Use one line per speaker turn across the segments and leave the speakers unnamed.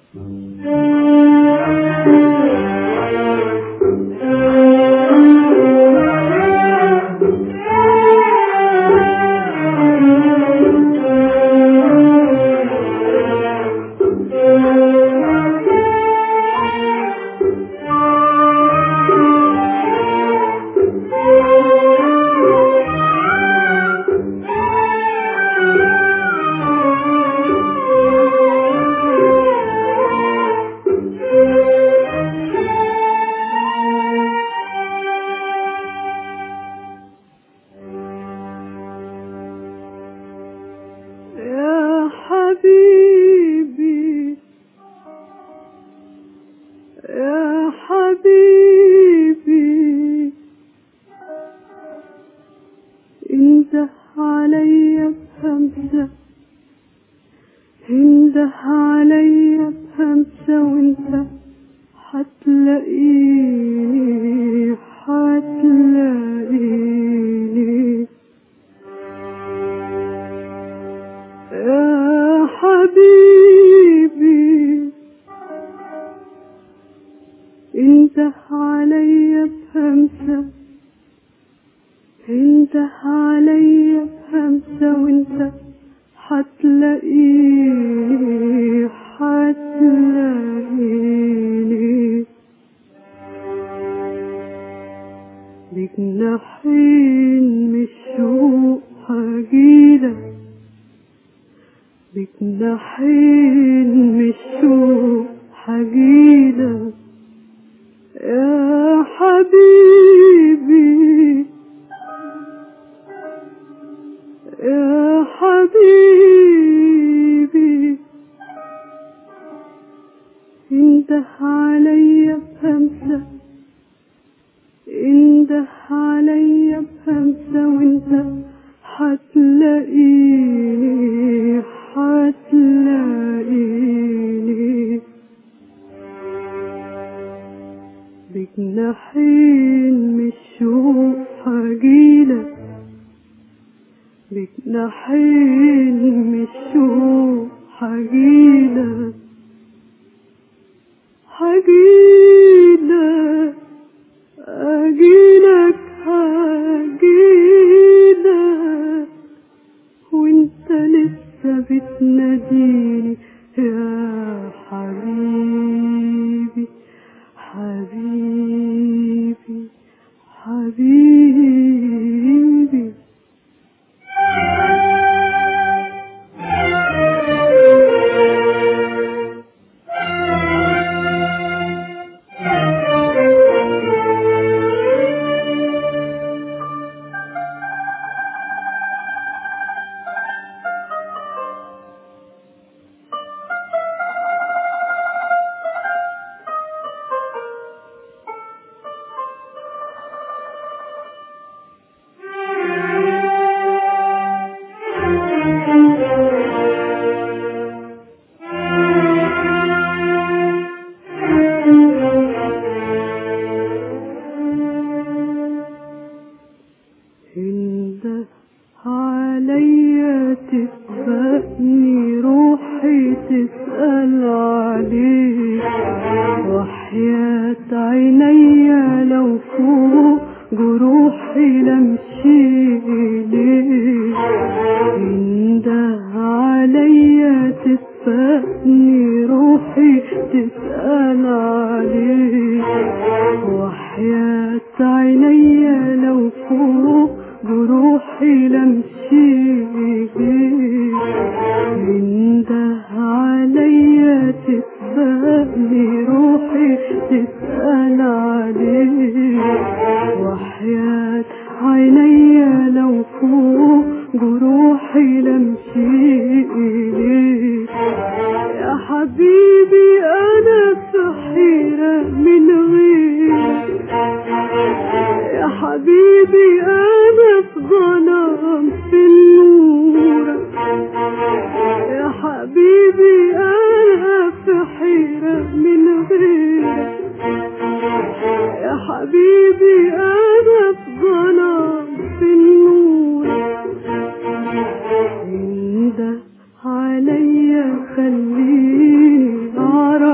عليا خليني أعرف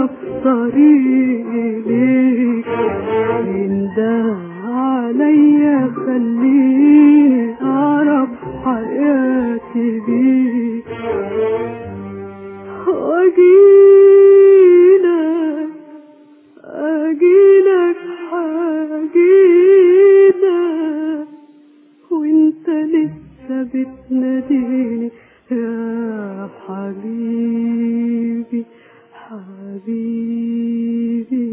طريقي ليك، انده عليا خليني اعرف حياتي بيك، واجيلك حاجيلك وانت لسه بتناديني يا حبيبي حبيبي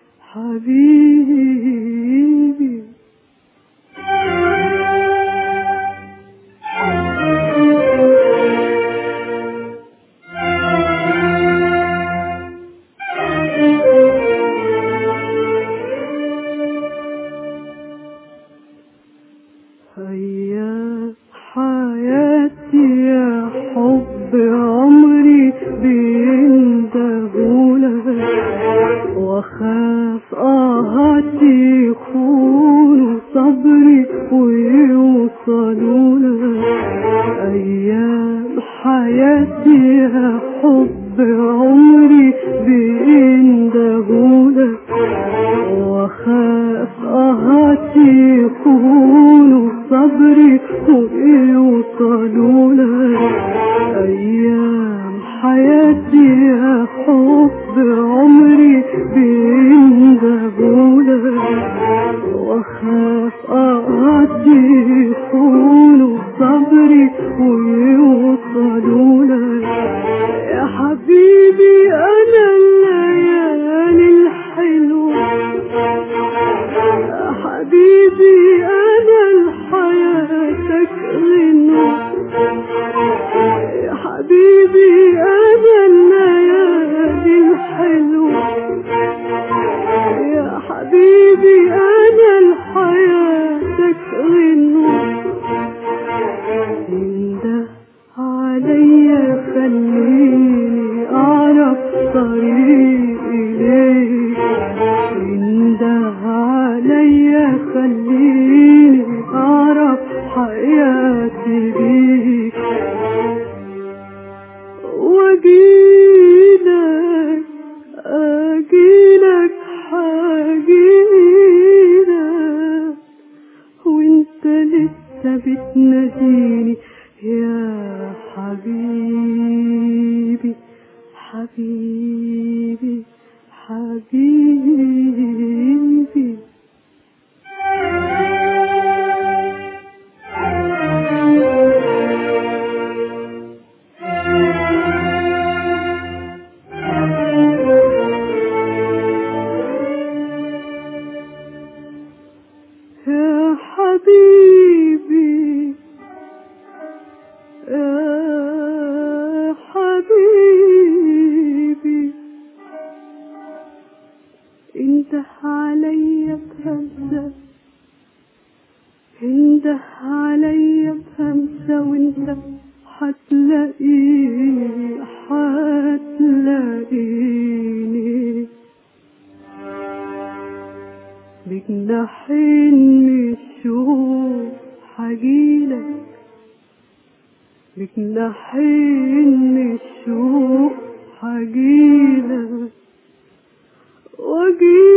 حبيبي. أيام حياتي يا حب عمري بيندهولك، واخاف آهاتي يخونوا صبري ويوصلولك. أيام حياتي يا حب عمري بيندهولك، واخاف آهاتي يخونوا صبري ويوصلولك. أيام حياتي يا حب عمري بيندهولك، واخاف آهاتي يخونوا صبري ويوصلولك. يا حبيبي أنا الليالي الحلوة، يا حبيبي أنا لحياتك غنوة، يا حبيبي أنا الليالي الحلوة، يا حبيبي أنا لحياتك غنوة. انده عليا خليني أعرف طريقي ليك، انده عليا خليني أعرف حياتي بيك، واجيلك حاجيلك وانت لسه بتناديني يا حبيبي حبيبي حبيبي. يا حبيبي يا حبيبي، انده عليا بهمسة، انده عليا بهمسة وانت حتلاقيني بجناحين من الشوق حجيلك، بجناحين من الشوق حجيلك واجيلك